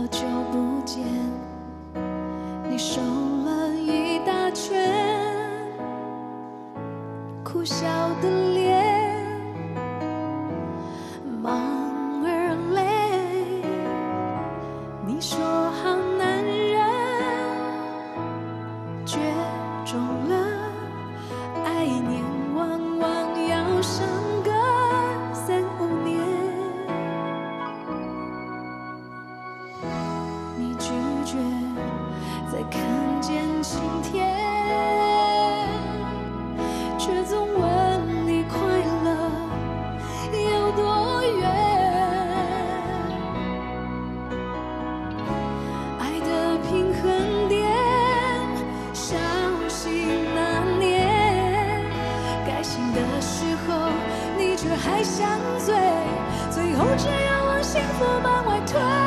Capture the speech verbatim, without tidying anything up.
久不见，你瘦了一大圈，苦笑的脸，忙而累。你说好男人绝种了，爱一年往往要伤个三五年。你拒绝再看见晴天，却总问你快乐有多远。爱的平衡点小心拿捏，该醒的时候你却还想醉，最后只要往幸福门外推。